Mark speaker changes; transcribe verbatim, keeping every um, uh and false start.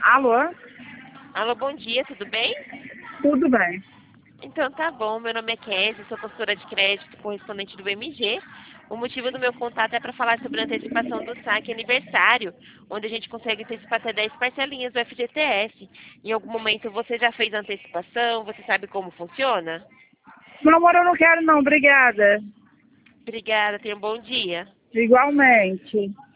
Speaker 1: Alô?
Speaker 2: Alô, bom dia, tudo bem?
Speaker 1: Tudo bem.
Speaker 2: Então tá bom, meu nome é Kézia, sou consultora de crédito correspondente do B M G. O motivo do meu contato é para falar sobre a antecipação do saque aniversário, onde a gente consegue antecipar até dez parcelinhas do F G T S. Em algum momento você já fez a antecipação, você sabe como funciona?
Speaker 1: Meu amor, eu não quero não, obrigada.
Speaker 2: Obrigada, tenha um bom dia.
Speaker 1: Igualmente.